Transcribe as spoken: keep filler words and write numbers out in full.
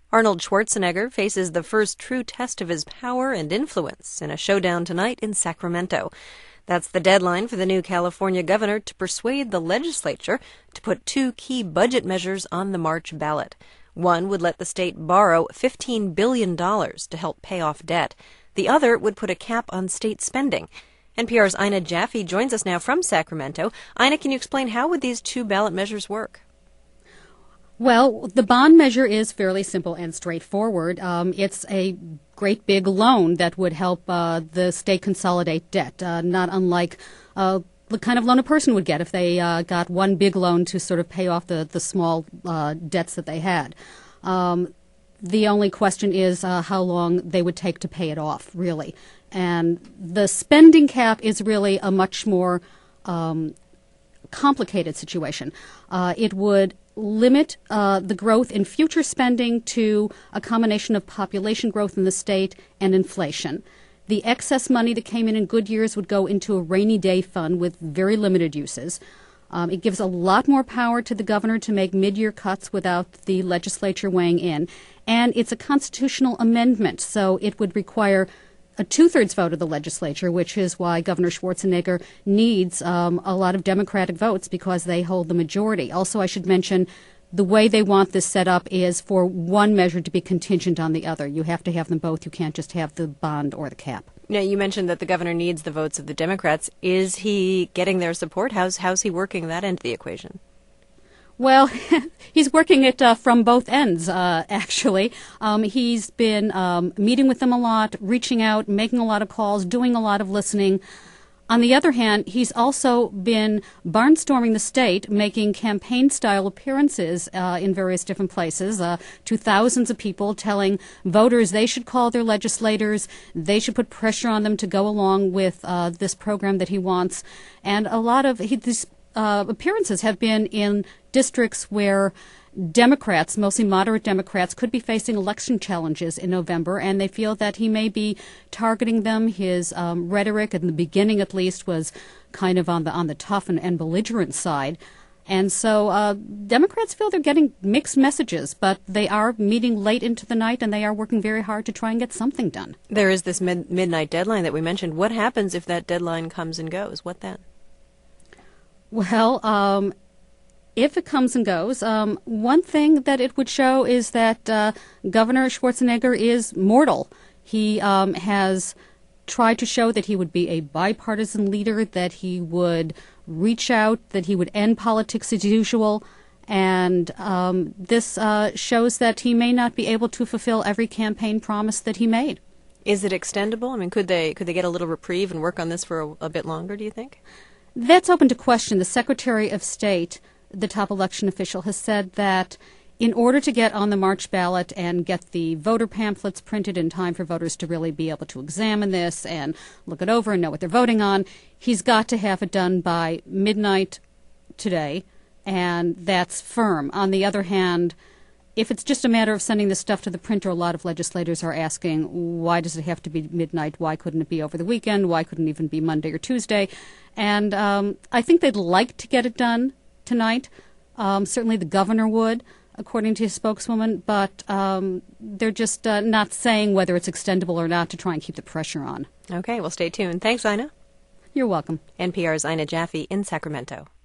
Arnold Schwarzenegger faces the first true test of his power and influence in a showdown tonight in Sacramento. That's the deadline for the new California governor to persuade the legislature to put two key budget measures on the March ballot. One would let the state borrow fifteen billion dollars to help pay off debt. The other would put a cap on state spending. N P R's Ina Jaffe joins us now from Sacramento. Ina, can you explain how would these two ballot measures work? Well, the bond measure is fairly simple and straightforward. Um, it's a great big loan that would help uh, the state consolidate debt, uh, not unlike uh, the kind of loan a person would get if they uh, got one big loan to sort of pay off the, the small uh, debts that they had. Um, the only question is uh, how long they would take to pay it off, really. And the spending cap is really a much more um, complicated situation. Uh, it would limit uh, the growth in future spending to a combination of population growth in the state and inflation. The excess money that came in in good years would go into a rainy day fund with very limited uses. Um, it gives a lot more power to the governor to make mid-year cuts without the legislature weighing in. And it's a constitutional amendment, so it would require a two-thirds vote of the legislature, which is why Governor Schwarzenegger needs um, a lot of Democratic votes because they hold the majority. Also, I should mention the way they want this set up is for one measure to be contingent on the other. You have to have them both. You can't just have the bond or the cap. Now, you mentioned that the governor needs the votes of the Democrats. Is he getting their support? How's, how's he working that into the equation? Well, he's working it uh, from both ends, uh, actually. Um, he's been um, meeting with them a lot, reaching out, making a lot of calls, doing a lot of listening. On the other hand, he's also been barnstorming the state, making campaign-style appearances uh, in various different places uh, to thousands of people, telling voters they should call their legislators, they should put pressure on them to go along with uh, this program that he wants. And a lot of he, these uh, appearances have been in districts where Democrats, mostly moderate Democrats, could be facing election challenges in November, and they feel that he may be targeting them. His um, rhetoric, in the beginning at least, was kind of on the on the tough and, and belligerent side. And so uh, Democrats feel they're getting mixed messages, but they are meeting late into the night, and they are working very hard to try and get something done. There is this mid- midnight deadline that we mentioned. What happens if that deadline comes and goes? What then? Well, um... if it comes and goes, um, one thing that it would show is that uh, Governor Schwarzenegger is mortal. He um, has tried to show that he would be a bipartisan leader, that he would reach out, that he would end politics as usual. And um, this uh, shows that he may not be able to fulfill every campaign promise that he made. Is it extendable? I mean, could they could they get a little reprieve and work on this for a, a bit longer, do you think? That's open to question. The Secretary of State, the top election official, has said that in order to get on the March ballot and get the voter pamphlets printed in time for voters to really be able to examine this and look it over and know what they're voting on, he's got to have it done by midnight today, and that's firm. On the other hand, if it's just a matter of sending this stuff to the printer, a lot of legislators are asking, why does it have to be midnight? Why couldn't it be over the weekend? Why couldn't it even be Monday or Tuesday? And um, I think they'd like to get it done tonight. Um, certainly the governor would, according to his spokeswoman, but um, they're just uh, not saying whether it's extendable or not to try and keep the pressure on. Okay, well, stay tuned. Thanks, Ina. You're welcome. N P R's Ina Jaffe in Sacramento.